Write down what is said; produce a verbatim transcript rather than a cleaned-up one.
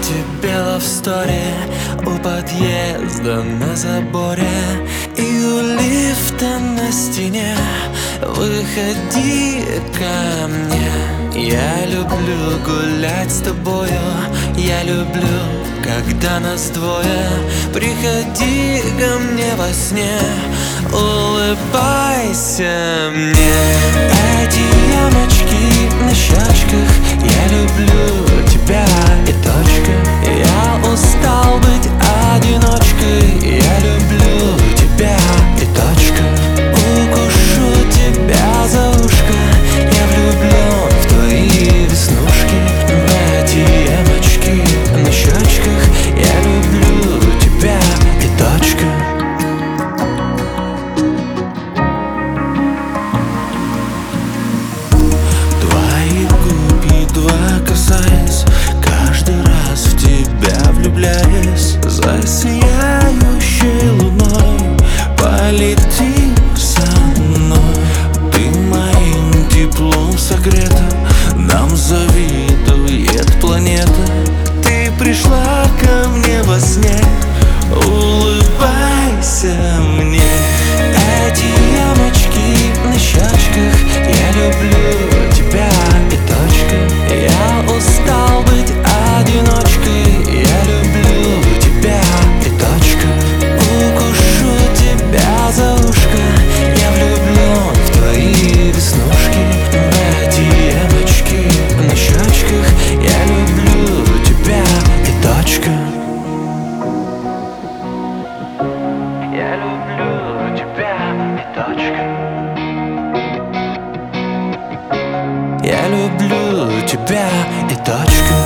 тебе в сторе у подъезда на заборе и у лифта на стене. Выходи ко мне. Я люблю гулять с тобою, я люблю, когда нас двое. Приходи ко мне во сне, улыбайся мне. Эти ямочки на щечках, я люблю тебя и точка. Я устал быть одиночкой, я люблю тебя и точка. Укушу тебя за ушко, я влюблен в твои веснушки. В эти ямочки на щечках, я люблю тебя и точка. Твои губы едва касаясь, каждый раз в тебя влюбляясь, за сияющей луной полетим со мной. Ты моим теплом согрета, нам завидует планета. Ты пришла ко мне во сне, улыбайся мне. Эти ямочки на щечках, я люблю тебя и точка. Я устал быть одиночкой, я люблю тебя и точка. Укушу тебя за ушко, я влюблен в твои веснушки. В эти ямочки на щечках, я люблю тебя и точка. Я люблю тебя и точка. Я люблю тебя и точка.